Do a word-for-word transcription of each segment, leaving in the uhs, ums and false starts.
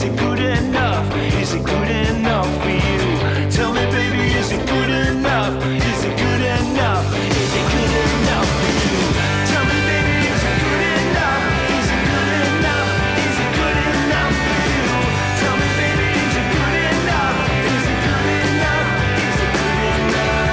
is it good enough? Is it good enough for you? Tell me, baby, is it good enough? Is it good enough? Is it good enough for you? Tell me, baby, is it good enough? Is it good enough? Is it good enough for you? Tell me, baby, is it good enough? Is it good enough? Is it good enough?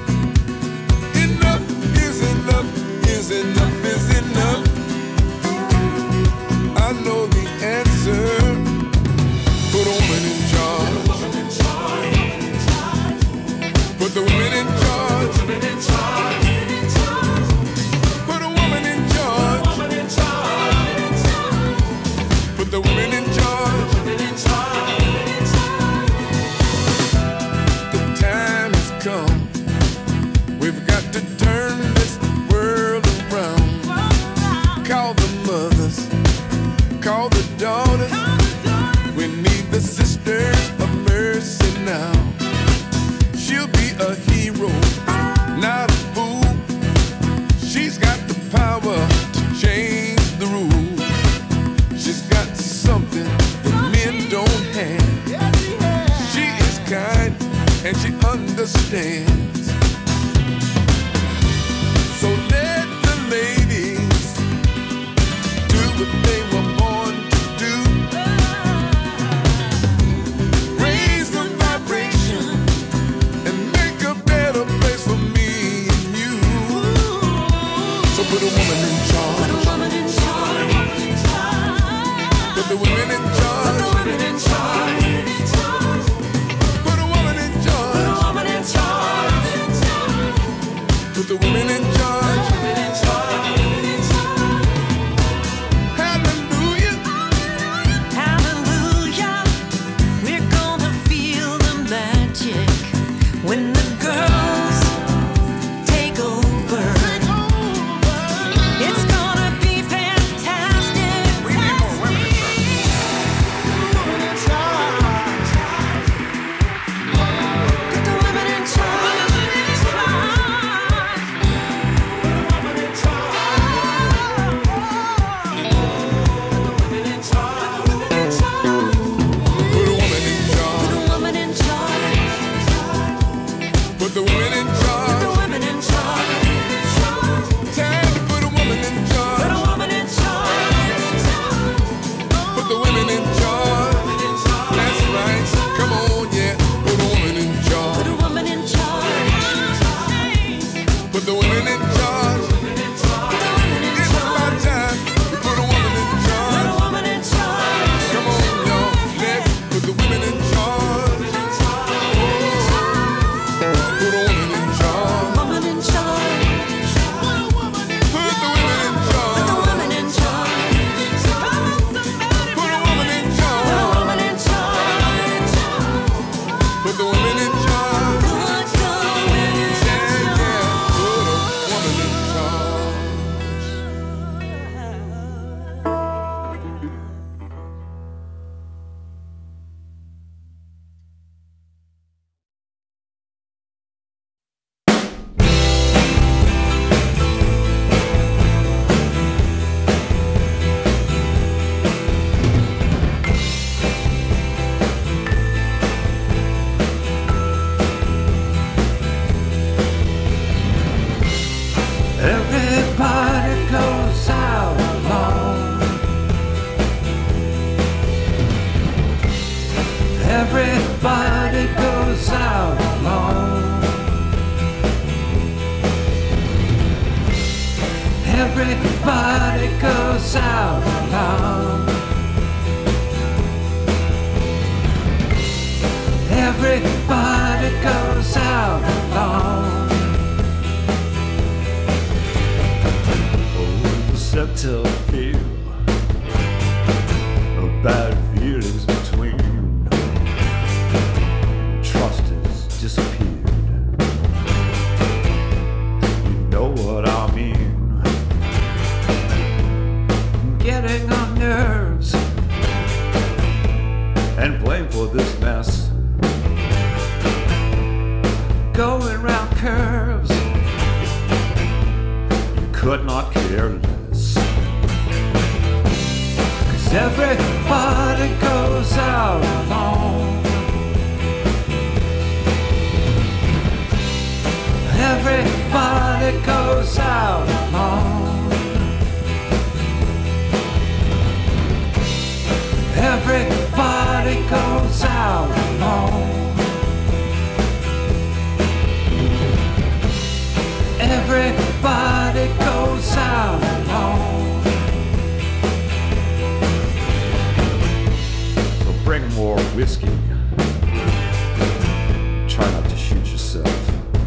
Enough is enough is enough is enough. mothers, call the daughters. We need the sisters of mercy now. She'll be a hero, not a fool. She's got the power to change the rules. She's got something that men don't have. She is kind and she understands. So let the ladies do what they were born to do. Raise the vibration and make a better place for me and you. So put a woman in charge. Put a woman in charge. Put the women in charge. Put the women in charge. Put a woman in charge. Put a woman in charge. Put the women in charge. Hallelujah. Hallelujah. We're gonna feel the magic when the girls take over. It's gonna be fantastic. We need more women in charge. Put the women in charge. Put a woman in charge. Put a woman in charge. Put the women in Put charge. the women in charge. Time to put a woman in Put a charge. woman in charge. Put the women in charge. That's right. Come on, yeah. Put a woman in Put charge. a woman in charge. Put the women in charge. It's about time to put a woman in Put a charge. woman in charge. Come on, y'all. Let's put the women in charge. Put a woman in charge. Woman in charge. Put the women in charge. The woman in charge. Put a woman in The charge. woman in charge. Put the women in charge. Put the women in Yeah, yeah. Put a woman in charge. Everybody goes out alone. Everybody goes out alone. Everybody goes out alone. Everybody goes out alone. Subtle feel of bad feelings between. Trust has disappeared. You know what I mean. Getting on nerves And blame for this mess. going round curves. You could not care less. 'Cause everybody goes out alone. Everybody goes out alone. Everybody goes out alone. Everybody goes out alone. So bring more whiskey. Try not to shoot yourself.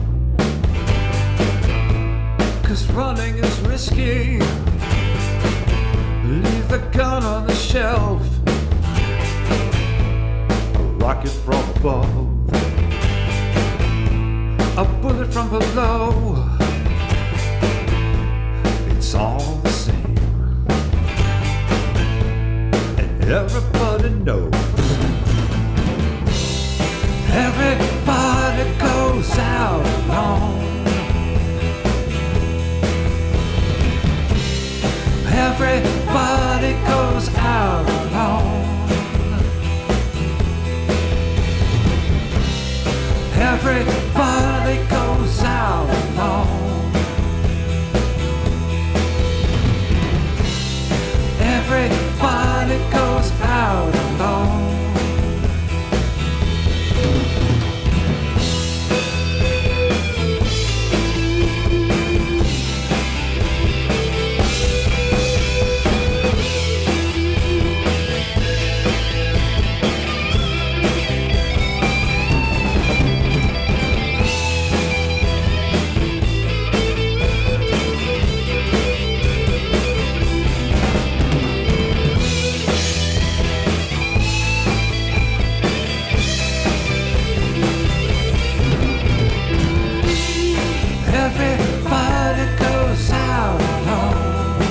'Cause running is risky. Leave the gun on the shelf. A rocket from above. A bullet from below. It's all the same. everybody knows. Everybody goes out alone. Everybody goes out alone. Everybody goes out alone. Everybody goes out alone. Everybody goes out alone.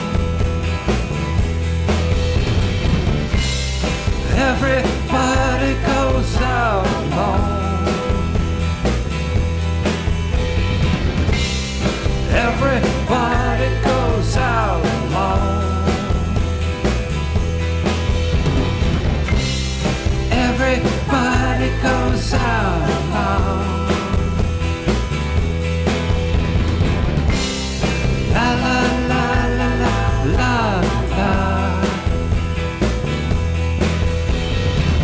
Everybody goes out alone. Everybody goes out alone. Everybody goes out alone. La la la la la la la.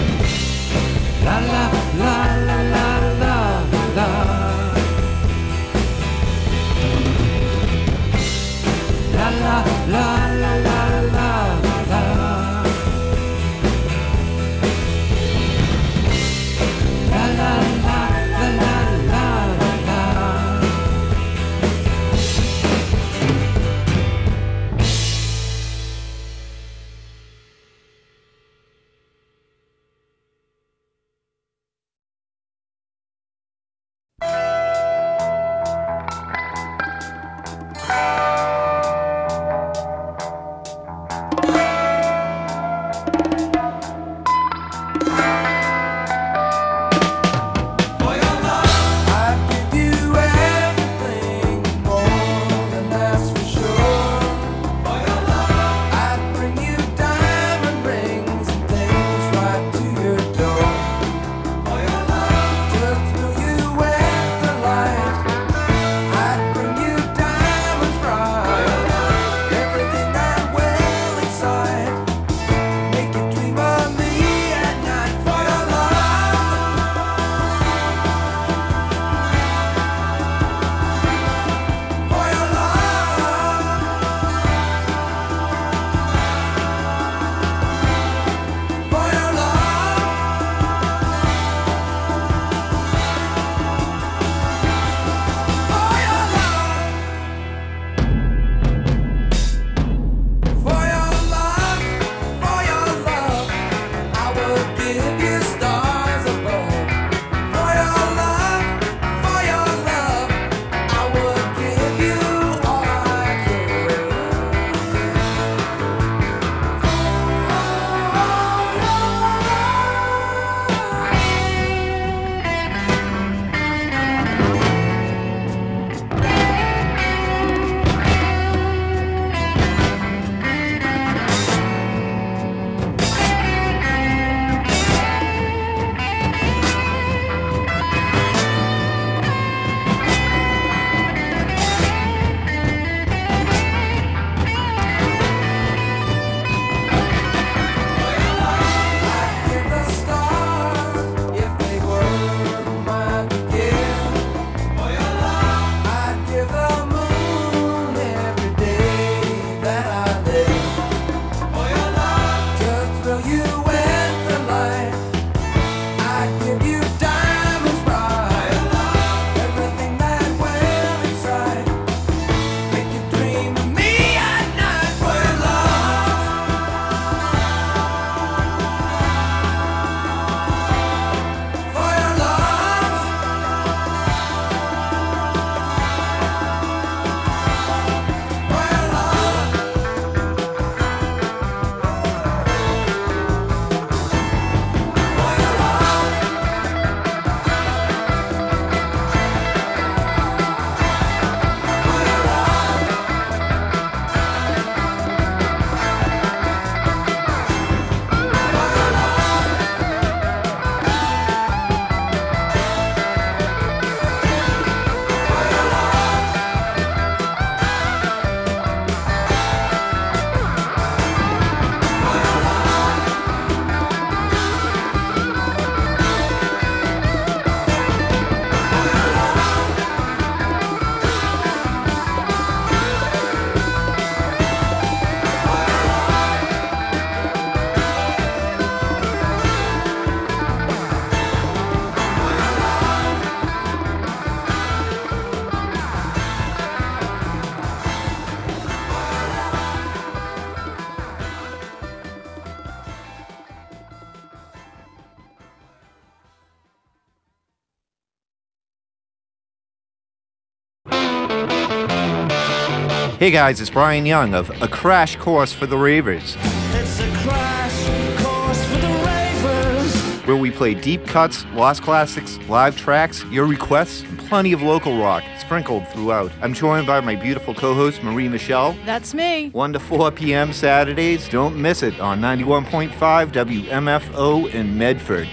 Hey guys, it's Brian Young of A Crash Course for the Ravers, It's a crash course for the ravers. where we play deep cuts, lost classics, live tracks, your requests, and plenty of local rock sprinkled throughout. I'm joined by my beautiful co-host Marie Michelle. That's me. one to four p.m. Saturdays. Don't miss it on ninety-one point five W M F O in Medford.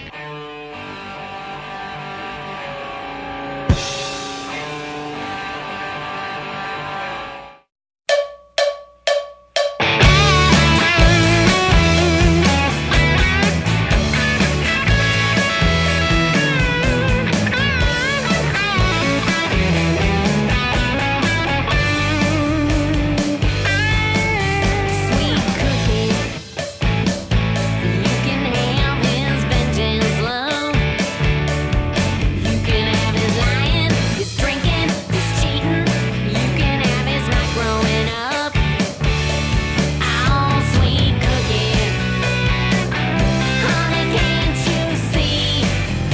Sweet cookie, you can have his vengeance, love. You can have his lying, his drinking, his cheating. You can have his not growing up. Oh, sweet cookie, honey, can't you see?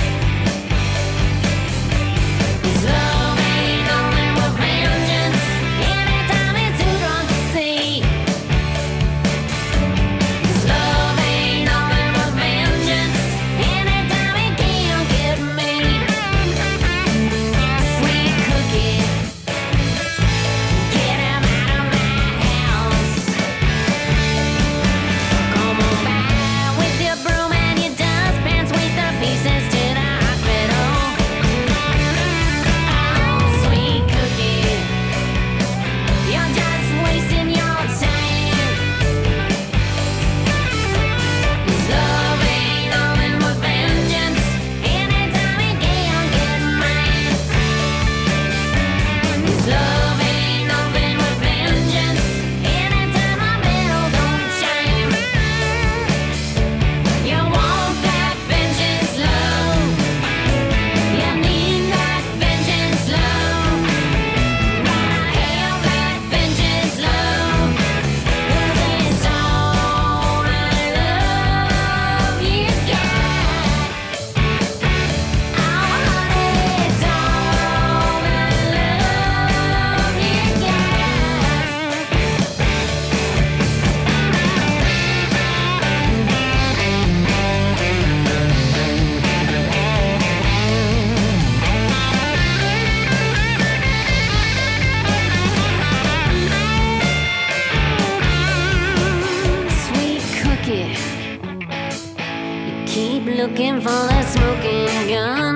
His love ain't nothing but vengeance. Anytime he's too drunk to see. His love ain't nothing but vengeance. Anytime he can't get me. Sweet cookie, get him out of my house. Come on by with your broom and your dustpans, with the pieces to the hospital. Oh, sweet cookie, you're just wasting your time. His love ain't nothing but vengeance. Anytime he can't get mine. His love ain't nothing but vengeance. Anytime my bell don't chime. You want that vengeance, love. You need that vengeance, love. Gotta have that vengeance, love. 'Cause it's all the love you've got. Oh, honey, it's all the love you've got. Sweet cookie, you keep looking for that smoking gun.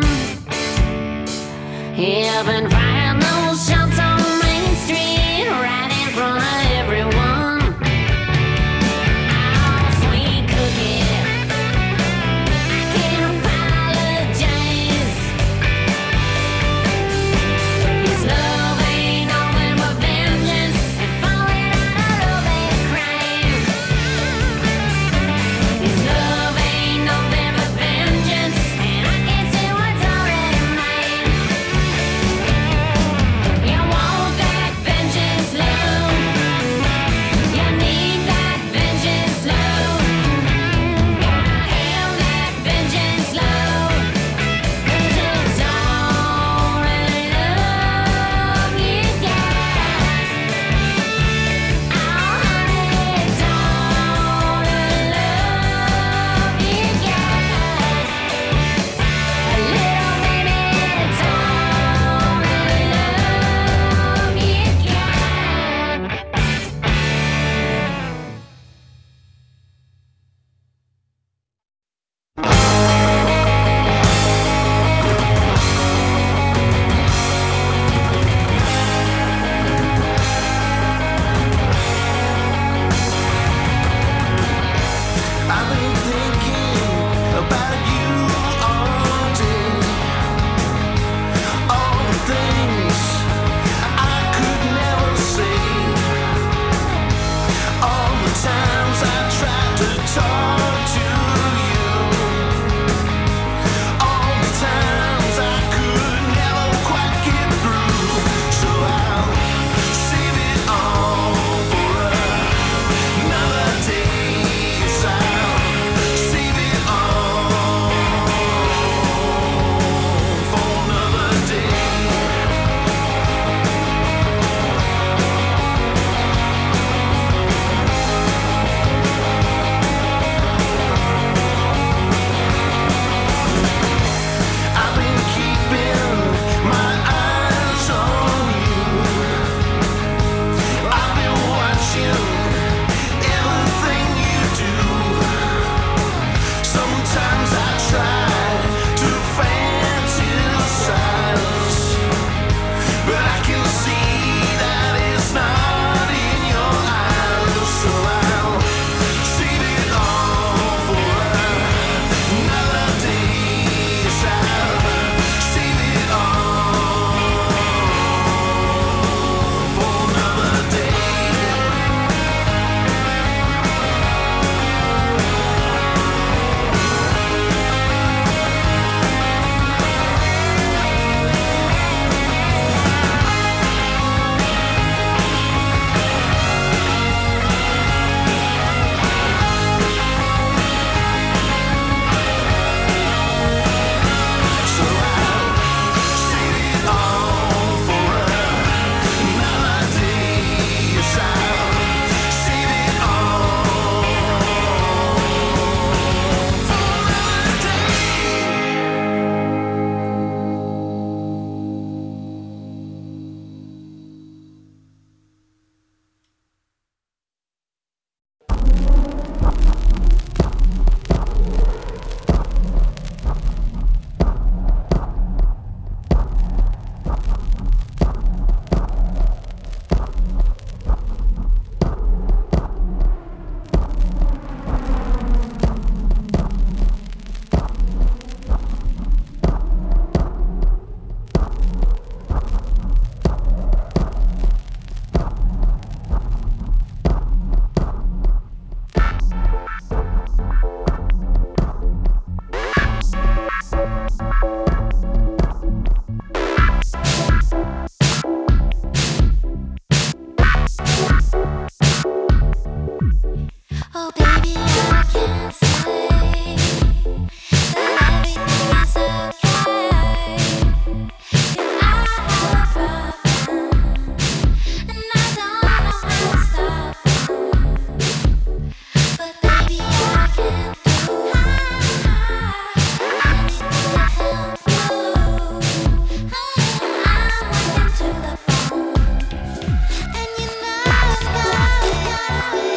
Haven't fired no shots on Main Street, right in front of everyone. Oh, sweet cookie, I can't apologize. His love ain't nothing but vengeance, and falling out of love ain't a crime. His love ain't nothing but vengeance, and I can't say what's already mine. Oh baby, I can't say that everything is okay, 'cause I have a problem, and I don't know how to stop them. But baby, I can't do anything to help you. I'm working to the bone, and you know it's gotta be, gotta be,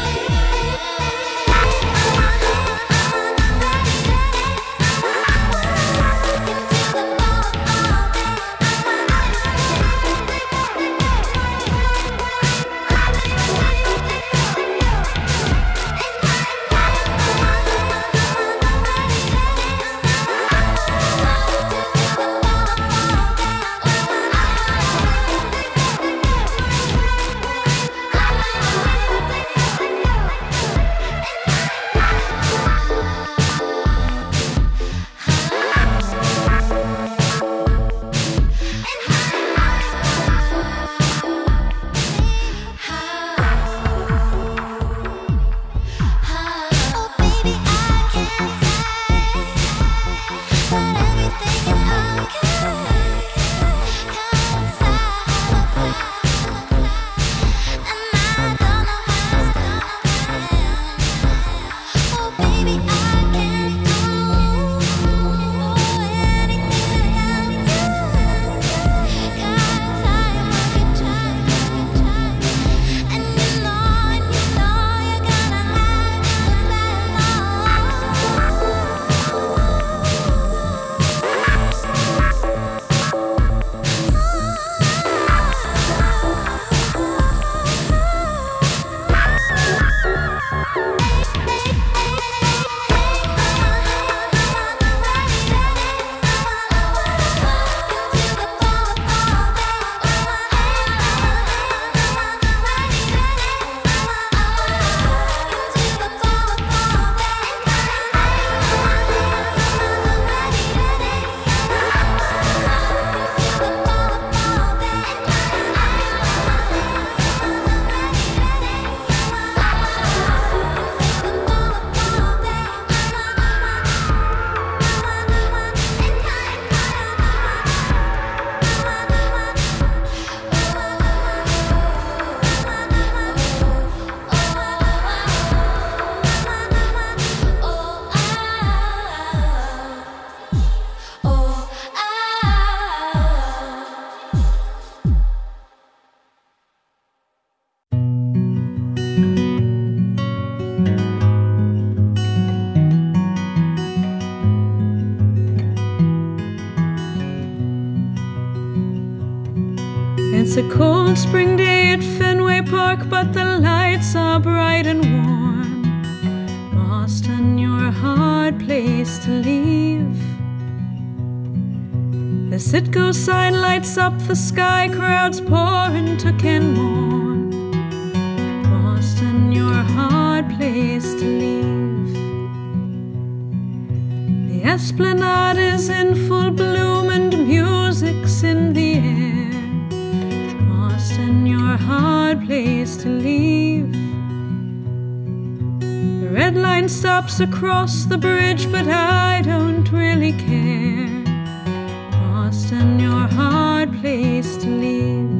It's a cold spring day at Fenway Park, but the lights are bright and warm. Boston, you're a hard place to leave. The Citgo sign lights up the sky, crowds pour into Kenmore. Boston, you're a hard place to leave. The Esplanade is in full bloom and music's in the air. Boston, you're a hard place to leave. The red line stops across the bridge, but I don't really care. Boston, you're a hard place to leave.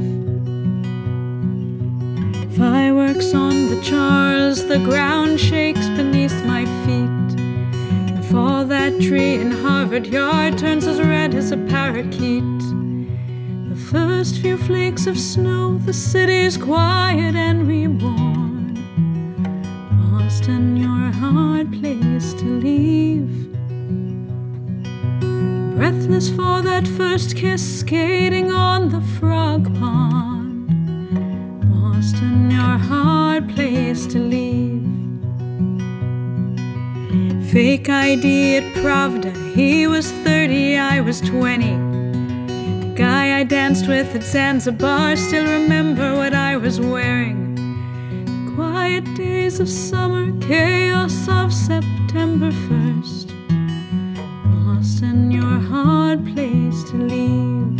Fireworks on the Charles, the ground shakes beneath my feet. And for that tree in Harvard Yard turns as red as a parakeet. The first few flakes of snow, the city's quiet and reborn. Boston, you're a hard place to leave. Breathless for that first kiss, skating on the frog pond. Boston, you're a hard place to leave. Fake I D at Pravda, he was thirty, I was twenty. The guy I danced with at Zanzibar, still remember what I was wearing. The quiet days of summer, chaos of September first. Boston, you're a hard place to leave.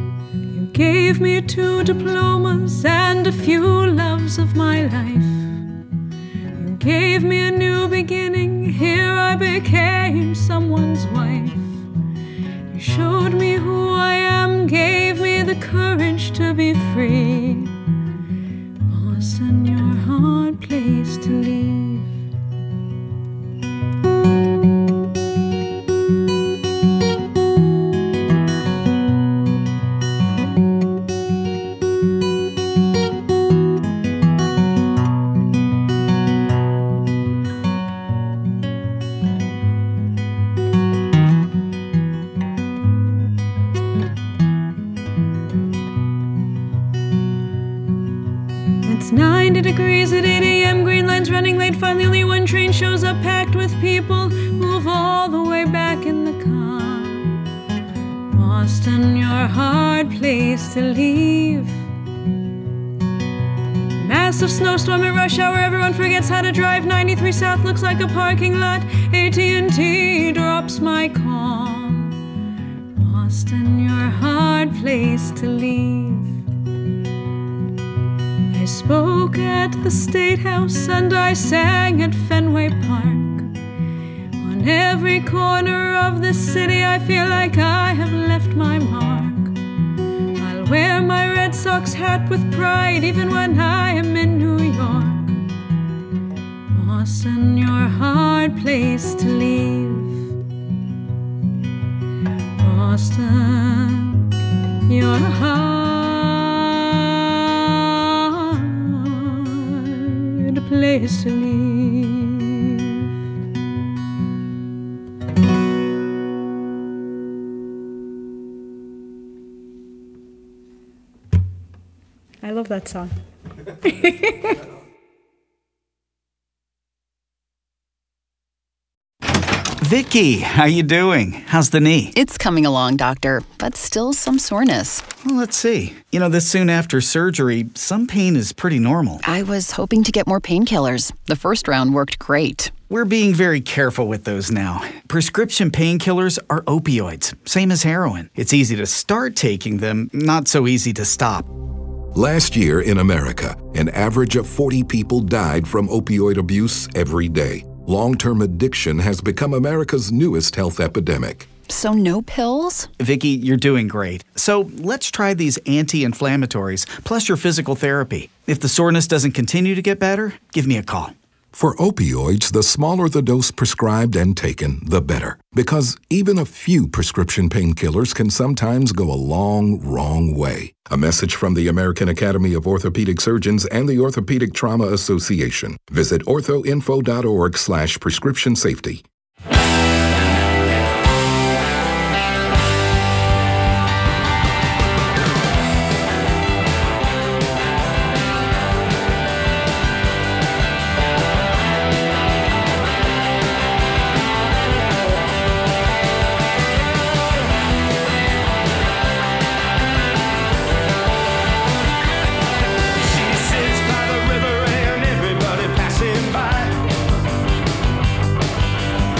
You gave me two diplomas and a few loves of my life. gave me a new beginning. Here I became someone's wife. You showed me who I am, gave me the courage to be free. Boston, your hard place to leave. It's ninety degrees at eight a.m. Green line's running late. Finally, only one train shows up packed with people. Move all the way back in the car. Boston, your hard place to leave. Massive snowstorm at rush hour. Everyone forgets how to drive. ninety-three South looks like a parking lot. A T and T drops my call. Boston, your hard place to leave. I spoke at the State House and I sang at Fenway Park. On every corner of the city I feel like I have left my mark. I'll wear my Red Sox hat with pride even when I am in New York. Boston, your hard place to leave. Boston, your hard place to leave. I love that song. Vicky, how you doing? How's the knee? It's coming along, doctor, but still some soreness. Well, let's see. You know, this soon after surgery, some pain is pretty normal. I was hoping to get more painkillers. The first round worked great. We're being very careful with those now. Prescription painkillers are opioids, same as heroin. It's easy to start taking them, not so easy to stop. Last year in America, an average of forty people died from opioid abuse every day. Long-term addiction has become America's newest health epidemic. So no pills? Vicky, you're doing great. So let's try these anti-inflammatories, plus your physical therapy. If the soreness doesn't continue to get better, give me a call. For opioids, the smaller the dose prescribed and taken, the better. Because even a few prescription painkillers can sometimes go a long, wrong way. A message from the American Academy of Orthopedic Surgeons and the Orthopedic Trauma Association. Visit orthoinfo.org slash prescription safety. By the river and everybody passing by.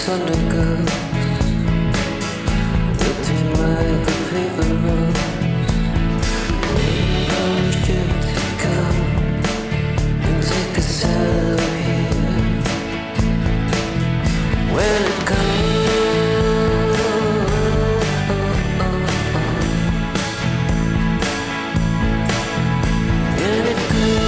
thunder goes, wilting like a paper rose, waiting for a ship to come and take us out of here. When it comes, when it comes.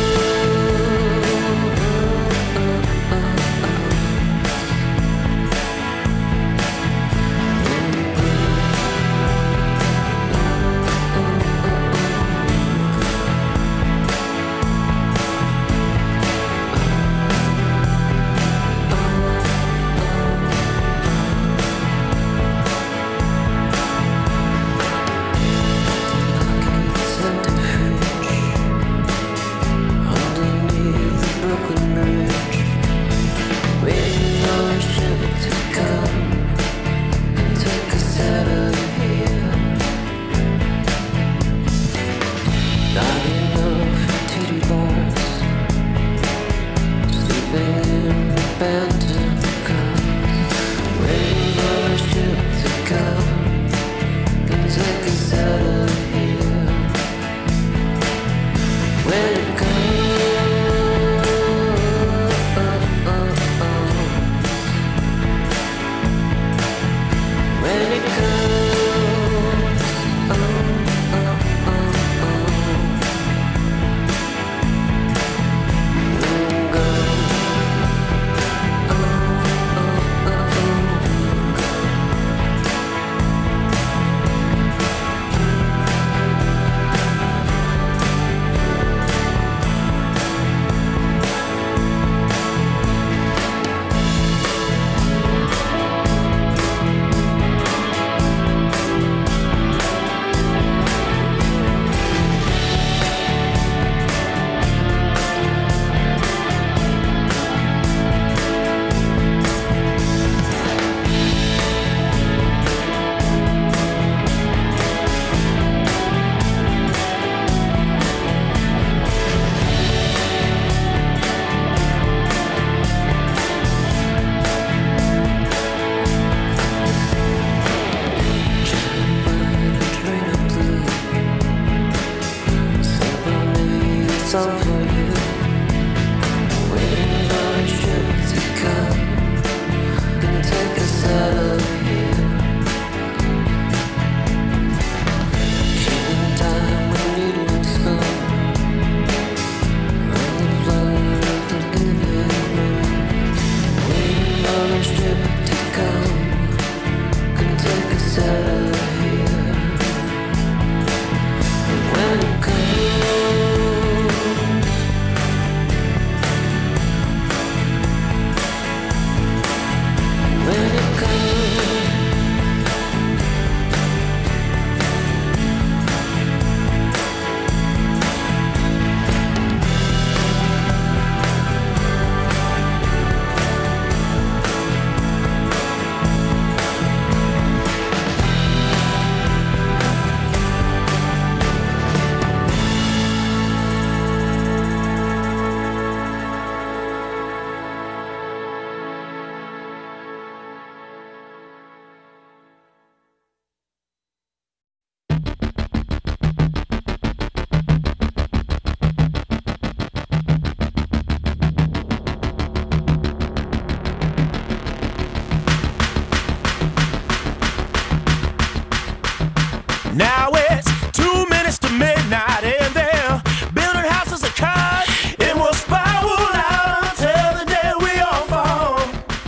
Now it's two minutes to midnight and they're building houses of cards. It will spiral out until the day we all fall.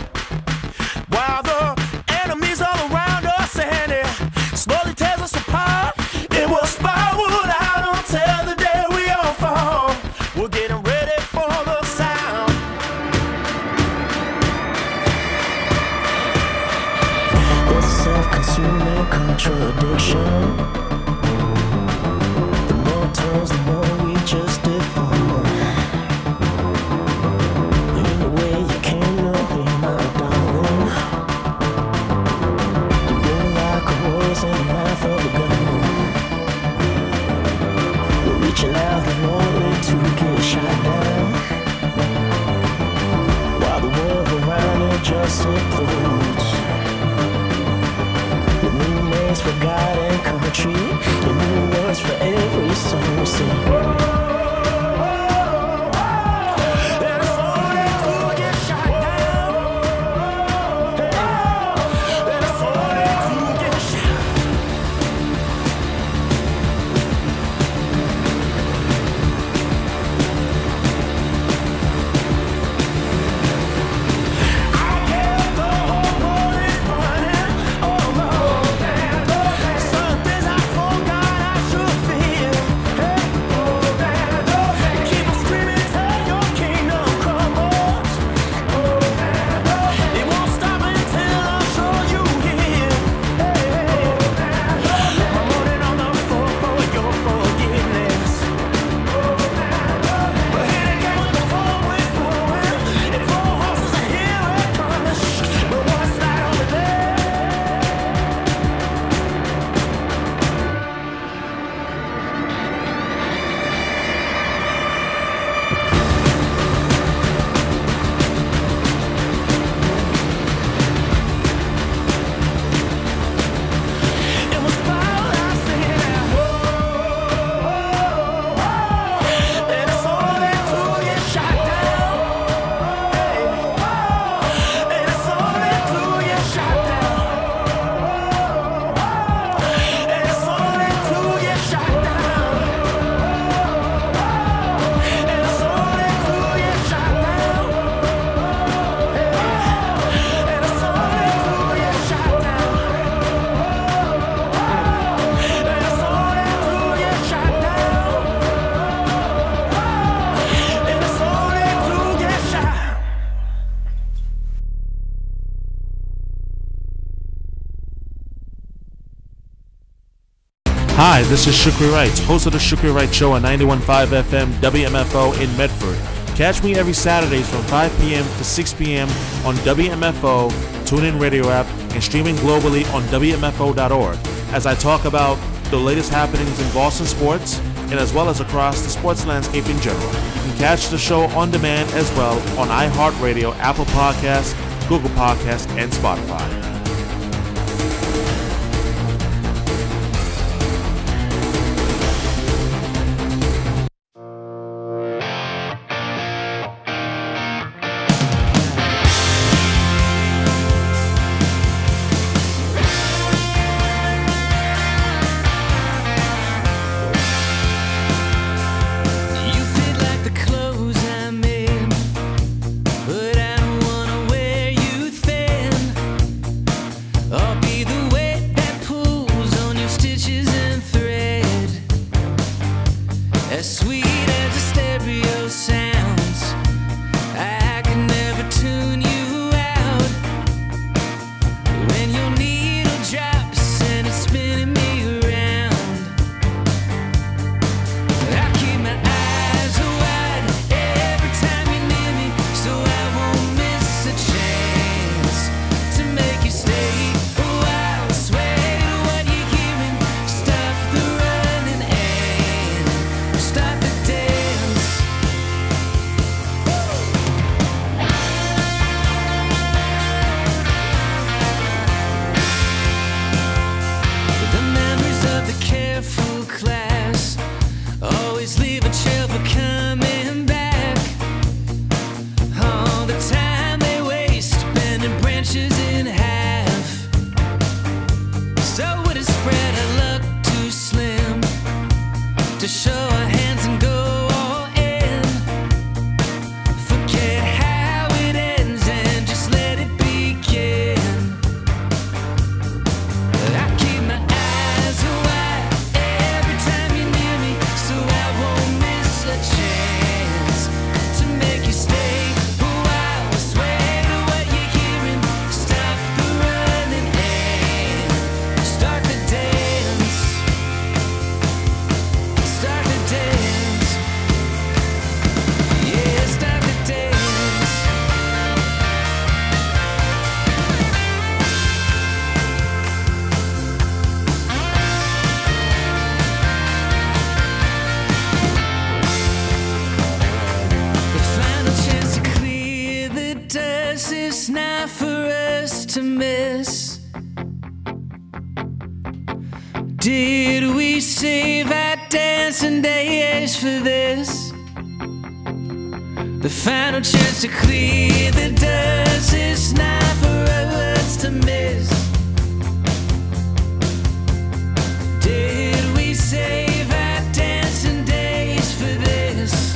While the enemies all around us and it slowly tears us apart. It will spiral out until the day we all fall. We're getting ready for the sound. There's a self-consuming contradiction. The more we just deform. In the way you can't know me, my darling. You blow like a rose in the mouth of a gun. We're reaching out in order to get shot down, while the world around it just implodes. words for God and country, and new words for every song we sing. Hi, this is Shukri Wright, host of the Shukri Wright Show on ninety-one point five F M W M F O in Medford. Catch me every Saturdays from five p.m. to six p.m. on W M F O, TuneIn Radio app, and streaming globally on W M F O dot org as I talk about the latest happenings in Boston sports and as well as across the sports landscape in general. You can catch the show on demand as well on iHeartRadio, Apple Podcasts, Google Podcasts, and Spotify. It's not for us to miss. Did we save our dancing days for this? The final chance to clear the dust is not for us to miss. Did we save our dancing days for this?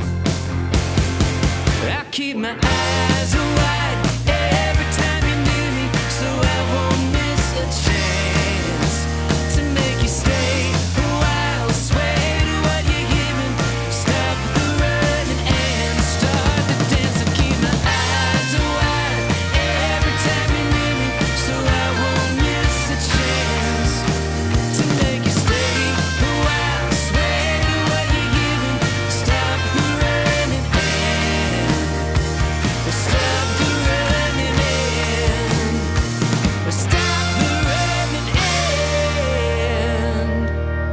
I keep my eyes wide every time you're near me, so I won't miss a chance to make you stay a while. Sway to what you're giving, stop the running and start the dance. I keep my eyes wide every time you're near me, so I won't miss a chance to make you stay a while. Sway to what you're giving, stop the running and stop the running end. Stop the running end.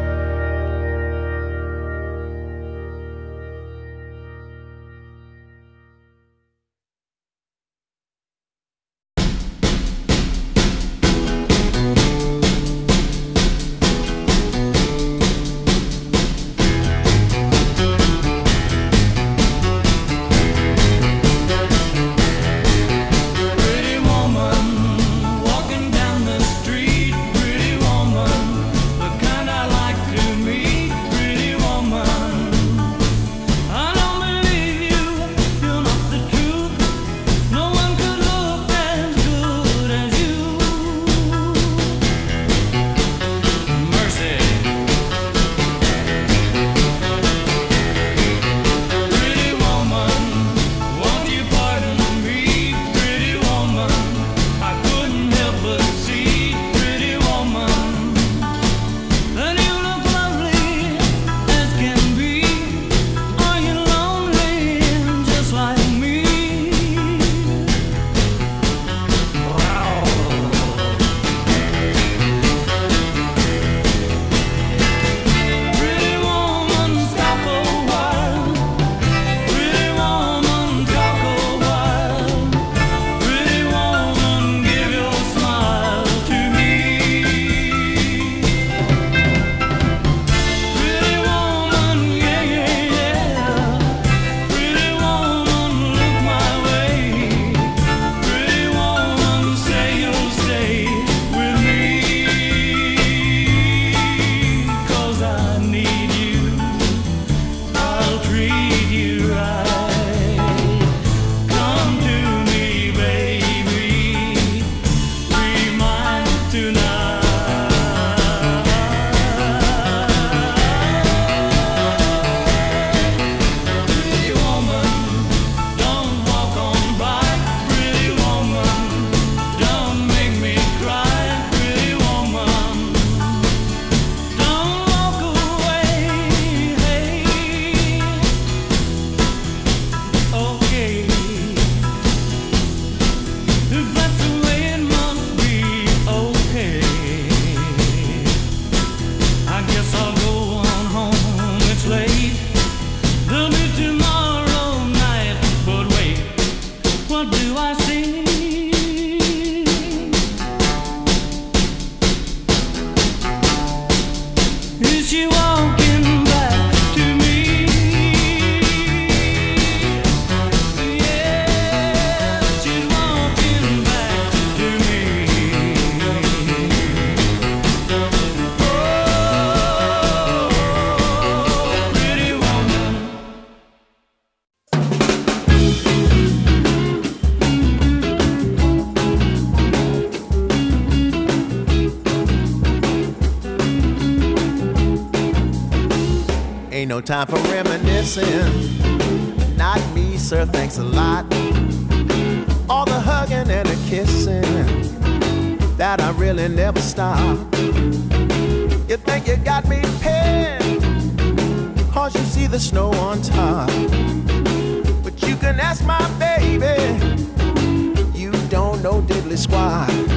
Pretty woman, walking down the street. Pretty woman, the kind I like to meet. Pretty woman, I don't believe you, you're not the truth. No one could look as good as you. Mercy. Pretty woman, won't you pardon me? Pretty woman, I couldn't help but see. Pretty woman, that you look lovely as can be. Are you lonely just like me? Pretty woman, stop a while. Pretty woman, talk a while. Pretty woman, give your smile to me. Pretty woman, yeah, yeah, yeah. Pretty woman, look my way. Pretty woman, say you'll stay with me. 'Cause I need you, I'll treat you right. Come to me, baby, be mine tonight. Pretty woman, don't walk on by. Pretty woman, don't make me cry. Pretty woman, don't walk away. Hey, okay, if that's the way it must be, okay. I guess I'll go on home, it's late. There'll be tomorrow night, but wait, what do I see? Is she walking back to me? Yeah, she's walking back to me. Oh, pretty woman. Ain't no time for reminiscing. Not me, sir, thanks a lot. All the hugging and the kissing that I really never stop. You think you got me pinned, 'cause you see the snow on top. But you can ask my baby, you don't know diddly squat.